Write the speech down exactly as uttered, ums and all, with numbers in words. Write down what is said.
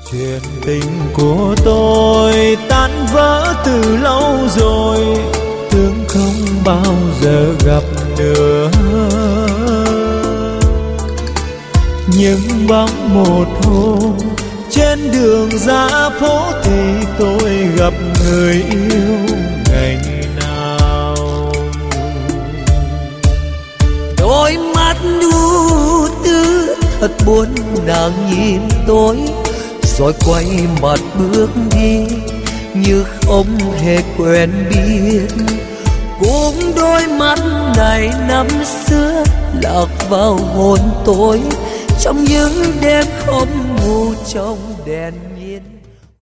Chuyện tình của tôi tan vỡ từ lâu rồi, thương không bao giờ gặp nữa. Nhưng bóng một hôm trên đường ra phố thì tôi gặp người yêu ngày nào. Đôi mắt u tư thật buồn, nàng nhìn tôi rồi quay mặt bước đi như không hề quen biết. Cũng đôi mắt này năm xưa lạc vào hồn tôi trong những đêm không ngủ trong đèn.